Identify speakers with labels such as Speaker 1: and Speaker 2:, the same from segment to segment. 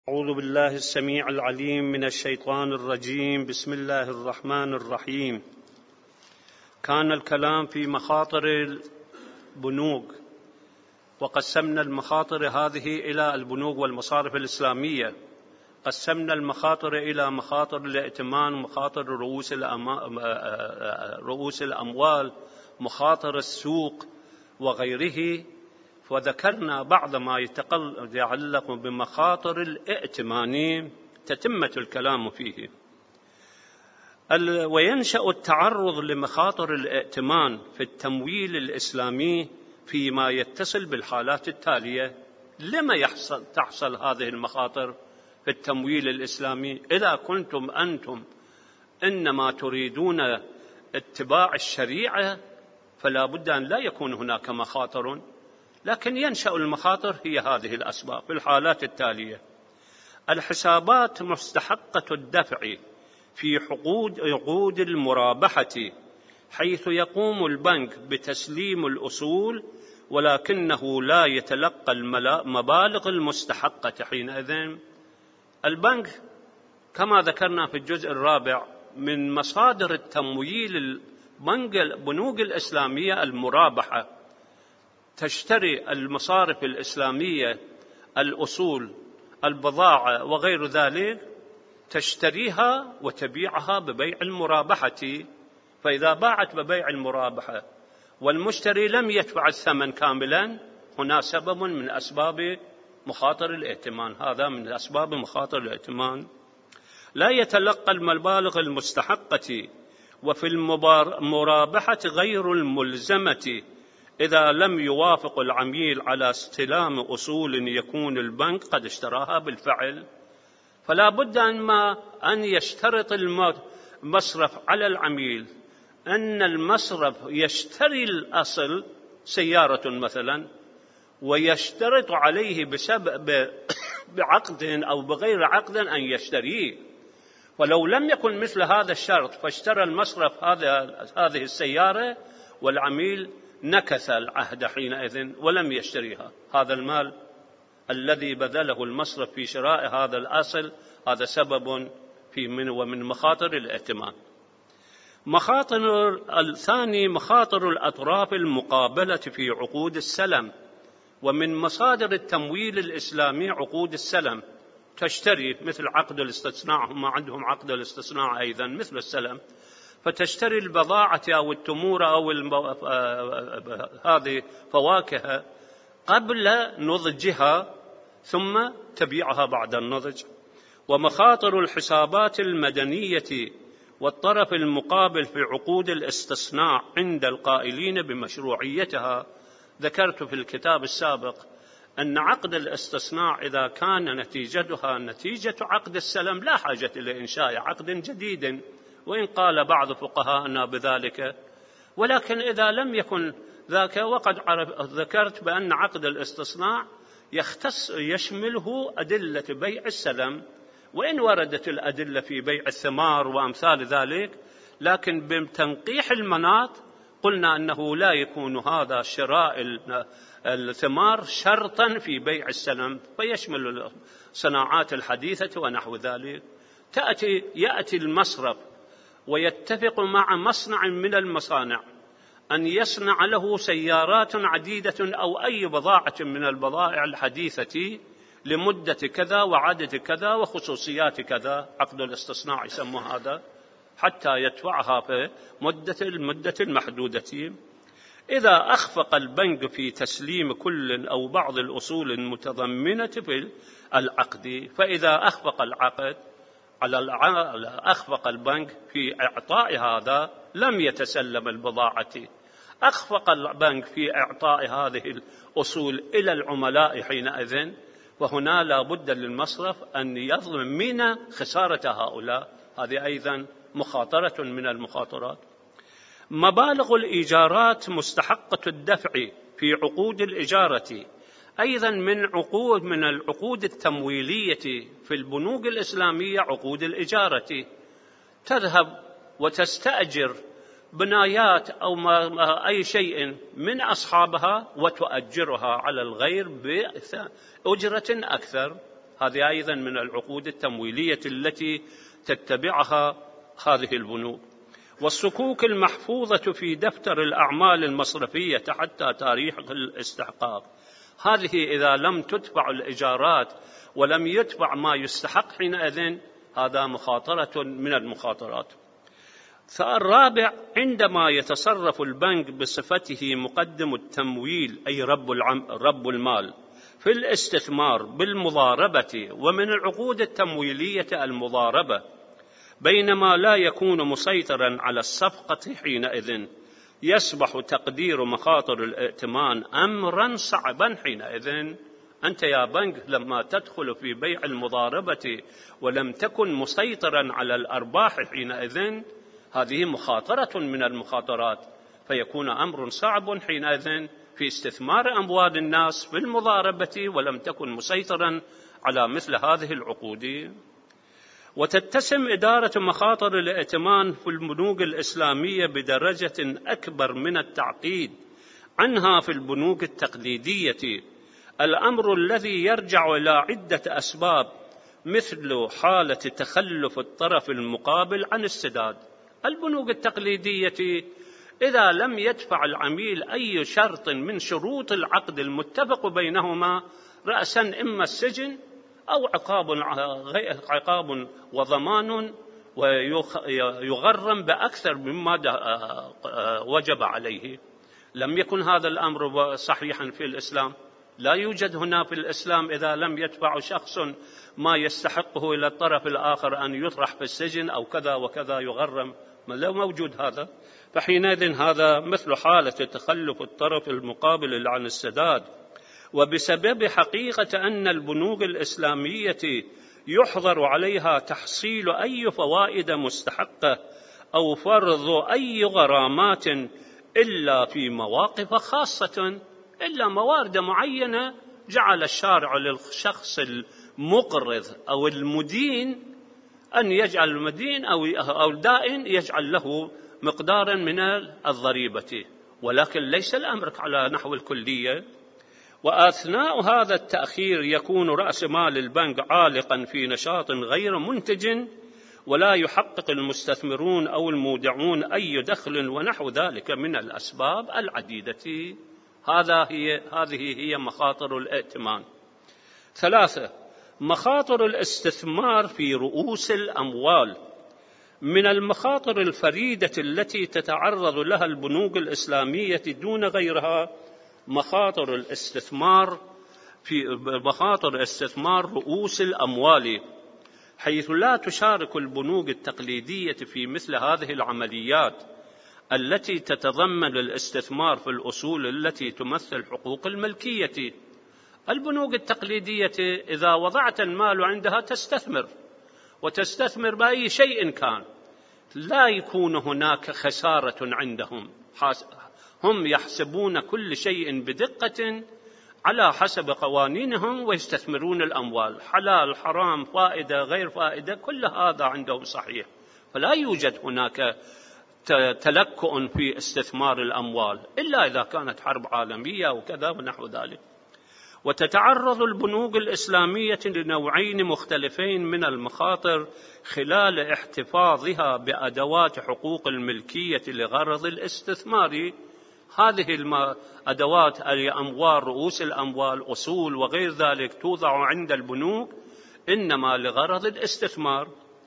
Speaker 1: أعوذ بالله السميع العليم من الشيطان الرجيم. بسم الله الرحمن الرحيم. كان الكلام في مخاطر البنوك، وقسمنا المخاطر هذه إلى البنوك والمصارف الإسلامية. قسمنا المخاطر إلى مخاطر الائتمان، مخاطر رؤوس الأموال، مخاطر السوق وغيره، وذكرنا بعض ما يتعلق بمخاطر الائتمان تتمة الكلام فيه. وينشأ التعرض لمخاطر الائتمان في التمويل الإسلامي فيما يتصل بالحالات التالية. لما تحصل هذه المخاطر في التمويل الإسلامي؟ إذا كنتم أنتم إنما تريدون اتباع الشريعة فلا بد أن لا يكون هناك مخاطر، لكن ينشأ المخاطر هي هذه الأسباب في الحالات التالية: الحسابات مستحقة الدفع في عقود المرابحة، حيث يقوم البنك بتسليم الأصول ولكنه لا يتلقى المبالغ المستحقة. حينئذ البنك كما ذكرنا في الجزء الرابع من مصادر التمويل البنوك الإسلامية المرابحة، تشتري المصارف الإسلامية الأصول، البضاعة وغير ذلك، تشتريها وتبيعها ببيع المرابحة. فإذا باعت ببيع المرابحة والمشتري لم يدفع الثمن كاملا، هنا سبب من أسباب مخاطر الائتمان. هذا من أسباب مخاطر الائتمان. لا يتلقى المبالغ المستحقة. وفي المرابحة غير الملزمة، إذا لم يوافق العميل على استلام أصول يكون البنك قد اشتراها بالفعل، فلا بد أن يشترط المصرف على العميل أن المصرف يشتري الأصل، سيارة مثلا، ويشترط عليه بعقد أو بغير عقد أن يشتريه. ولو لم يكن مثل هذا الشرط فاشترى المصرف هذه السيارة والعميل نكث العهد حينئذ ولم يشتريها، هذا المال الذي بذله المصرف في شراء هذا الأصل هذا سبب ومن مخاطر الائتمان. مخاطر الثاني مخاطر الأطراف المقابلة في عقود السلم. ومن مصادر التمويل الإسلامي عقود السلم، تشتري مثل عقد الاستثناء، هم عندهم عقد الاستثناء أيضا مثل السلم، فتشتري البضاعة أو التمور أو هذه فواكه قبل نضجها ثم تبيعها بعد النضج. ومخاطر الحسابات المدنية والطرف المقابل في عقود الاستثناء عند القائلين بمشروعيتها. ذكرت في الكتاب السابق أن عقد الاستثناء إذا كان نتيجتها نتيجة عقد السلم لا حاجة لإنشاء عقد جديد، وإن قال بعض فقهاءنا بذلك، ولكن إذا لم يكن ذاك، وقد ذكرت بأن عقد الاستثناء يشمله أدلة بيع السلم، وإن وردت الأدلة في بيع الثمار وأمثال ذلك، لكن بتنقيح المناط قلنا أنه لا يكون هذا شراء الثمار شرطا في بيع السلم، فيشمل الصناعات الحديثة ونحو ذلك. يأتي المصرف ويتفق مع مصنع من المصانع أن يصنع له سيارات عديدة أو أي بضاعة من البضائع الحديثة لمدة كذا وعدد كذا وخصوصيات كذا، عقد الاستثناء يسمى هذا، حتى يدفعها في المدة المحدودة. إذا أخفق البنك في تسليم كل أو بعض الأصول المتضمنة في العقد، فإذا أخفق العقد أخفق البنك في إعطاء هذا لم يتسلم البضاعة، أخفق البنك في إعطاء هذه الأصول إلى العملاء حينئذ، وهنا لا بد للمصرف أن يضمن خسارة هؤلاء. هذه أيضا مخاطرة من المخاطرات. مبالغ الإيجارات مستحقة الدفع في عقود الإجارة، أيضا من العقود التمويلية في البنوك الإسلامية عقود الإجارة. تذهب وتستأجر بنايات أو أي شيء من أصحابها وتؤجرها على الغير بأجرة أكثر، هذه أيضا من العقود التمويلية التي تتبعها هذه البنوك. والصكوك المحفوظة في دفتر الأعمال المصرفية حتى تاريخ الاستحقاق، هذه إذا لم تتبع الإيجارات ولم يتبع ما يستحق حينئذ هذا مخاطرة من المخاطرات. الرابع، عندما يتصرف البنك بصفته مقدم التمويل أي رب المال في الاستثمار بالمضاربة، ومن العقود التمويلية المضاربة، بينما لا يكون مسيطرا على الصفقة حينئذ يصبح تقدير مخاطر الائتمان أمرا صعبا. حينئذ أنت يا بنك لما تدخل في بيع المضاربة ولم تكن مسيطرا على الأرباح حينئذ هذه مخاطرة من المخاطرات، فيكون أمر صعب حينئذ في استثمار أموال الناس في المضاربة ولم تكن مسيطرا على مثل هذه العقود. وتتسم إدارة مخاطر الائتمان في البنوك الإسلامية بدرجة أكبر من التعقيد عنها في البنوك التقليدية، الأمر الذي يرجع إلى عدة أسباب، مثل حالة تخلف الطرف المقابل عن السداد. البنوك التقليدية إذا لم يدفع العميل أي شرط من شروط العقد المتفق بينهما رأسا إما السجن أو عقاب وضمان ويغرم بأكثر مما وجب عليه. لم يكن هذا الأمر صحيحا في الإسلام. لا يوجد هنا في الإسلام إذا لم يدفع شخص ما يستحقه إلى الطرف الآخر أن يطرح في السجن أو كذا وكذا يغرم، لا موجود هذا. فحينئذ هذا مثل حالة تخلف الطرف المقابل عن السداد. وبسبب حقيقة أن البنوك الإسلامية يحظر عليها تحصيل أي فوائد مستحقة أو فرض أي غرامات إلا في مواقف خاصة، إلا موارد معينة جعل الشارع للشخص المقرض أو المدين أن يجعل المدين أو الدائن يجعل له مقدارا من الضريبة، ولكن ليس الأمر على نحو الكلية. وأثناء هذا التأخير يكون رأس مال البنك عالقا في نشاط غير منتج، ولا يحقق المستثمرون أو المودعون أي دخل، ونحو ذلك من الأسباب العديدة. هذه هي مخاطر الائتمان. 3، مخاطر الاستثمار في رؤوس الأموال. من المخاطر الفريدة التي تتعرض لها البنوك الإسلامية دون غيرها مخاطر استثمار رؤوس الأموال، حيث لا تشارك البنوك التقليدية في مثل هذه العمليات التي تتضمن الاستثمار في الأصول التي تمثل حقوق الملكية. البنوك التقليدية إذا وضعت المال عندها وتستثمر بأي شيء كان، لا يكون هناك خسارة عندهم. هم يحسبون كل شيء بدقة على حسب قوانينهم ويستثمرون الأموال، حلال حرام فائدة غير فائدة كل هذا عندهم صحيح، فلا يوجد هناك تلكؤ في استثمار الأموال إلا إذا كانت حرب عالمية وكذا ونحو ذلك. وتتعرض البنوك الإسلامية لنوعين مختلفين من المخاطر خلال احتفاظها بأدوات حقوق الملكية لغرض الاستثمار. هذه الأدوات الأموال، رؤوس الأموال، أصول وغير ذلك توضع عند البنوك إنما لغرض الاستثمار.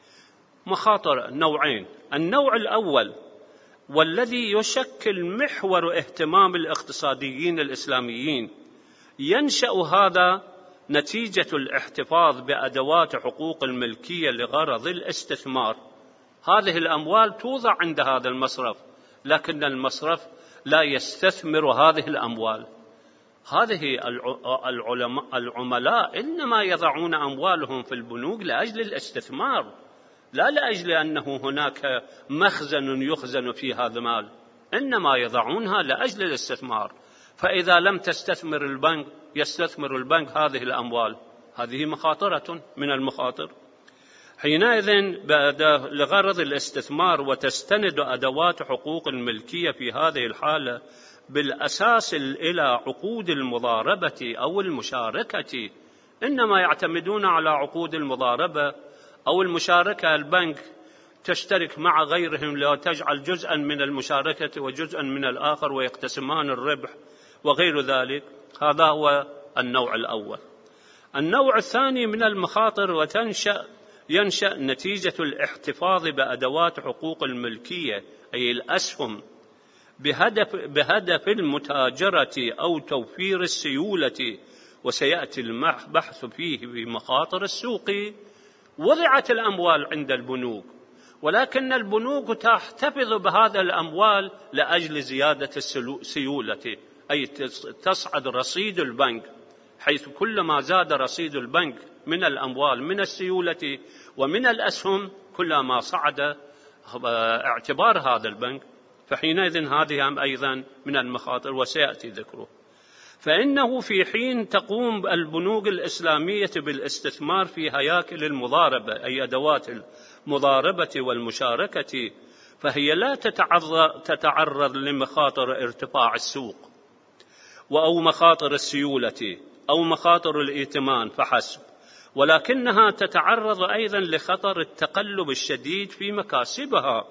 Speaker 1: مخاطر نوعين. النوع الأول والذي يشكل محور اهتمام الاقتصاديين الإسلاميين، ينشأ هذا نتيجة الاحتفاظ بأدوات حقوق الملكية لغرض الاستثمار. هذه الأموال توضع عند هذا المصرف، لكن المصرف لا يستثمر هذه الأموال. هذه العملاء إنما يضعون أموالهم في البنوك لأجل الاستثمار، لا لأجل أنه هناك مخزن يخزن في هذا المال، إنما يضعونها لأجل الاستثمار. فإذا لم تستثمر البنك يستثمر البنك هذه الأموال، هذه مخاطرة من المخاطر. حينئذ لغرض الاستثمار وتستند أدوات حقوق الملكية في هذه الحالة بالأساس إلى عقود المضاربة أو المشاركة إنما يعتمدون على عقود المضاربة أو المشاركة. البنك تشترك مع غيرهم لتجعل جزءا من المشاركة وجزءا من الآخر ويقتسمان الربح وغير ذلك. هذا هو النوع الأول. النوع الثاني من المخاطر ينشأ نتيجة الاحتفاظ بأدوات حقوق الملكية أي الأسهم بهدف المتاجرة أو توفير السيولة، وسيأتي البحث فيه بمخاطر السوق. وضعت الأموال عند البنوك، ولكن البنوك تحتفظ بهذا الأموال لأجل زيادة السيولة، أي تصعد رصيد البنك، حيث كلما زاد رصيد البنك من الأموال من السيولة ومن الأسهم كلما صعد اعتبار هذا البنك، فحينئذ هذه أيضا من المخاطر وسيأتي ذكره. فإنه في حين تقوم البنوك الإسلامية بالاستثمار في هياكل المضاربة أي أدوات المضاربة والمشاركة، فهي لا تتعرض لمخاطر ارتفاع السوق أو مخاطر السيولة أو مخاطر الائتمان فحسب، ولكنها تتعرض أيضا لخطر التقلب الشديد في مكاسبها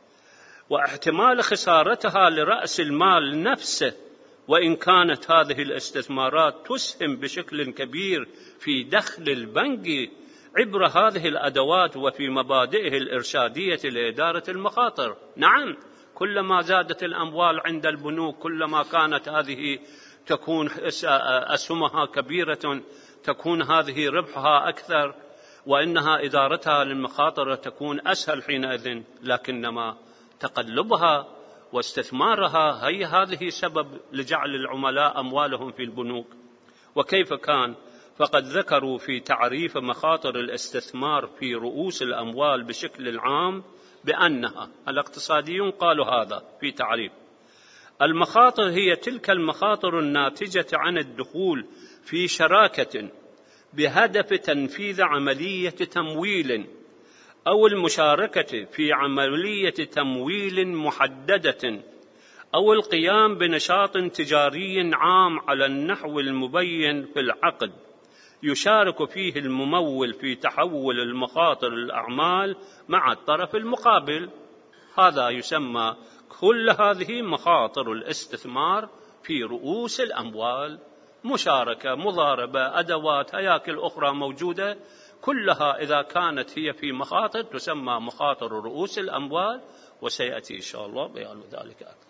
Speaker 1: واحتمال خسارتها لرأس المال نفسه. وإن كانت هذه الاستثمارات تسهم بشكل كبير في دخل البنك عبر هذه الأدوات وفي مبادئه الإرشادية لإدارة المخاطر. نعم، كلما زادت الأموال عند البنوك كلما كانت هذه تكون أسهمها كبيرة، تكون هذه ربحها أكثر، وإنها إدارتها للمخاطر تكون أسهل حينئذ، لكنما تقلبها واستثمارها هي هذه سبب لجعل العملاء أموالهم في البنوك. وكيف كان؟ فقد ذكروا في تعريف مخاطر الاستثمار في رؤوس الأموال بشكل عام بأنها، الاقتصاديون قالوا هذا في تعريف: المخاطر هي تلك المخاطر الناتجة عن الدخول في شراكة بهدف تنفيذ عملية تمويل أو المشاركة في عملية تمويل محددة أو القيام بنشاط تجاري عام على النحو المبين في العقد، يشارك فيه الممول في تحول المخاطر الأعمال مع الطرف المقابل. هذا يسمى كل هذه مخاطر الاستثمار في رؤوس الأموال، مشاركة، مضاربة، أدوات، هياكل أخرى موجودة، كلها إذا كانت هي في مخاطر تسمى مخاطر رؤوس الأموال، وسيأتي إن شاء الله بيان ذلك أكثر.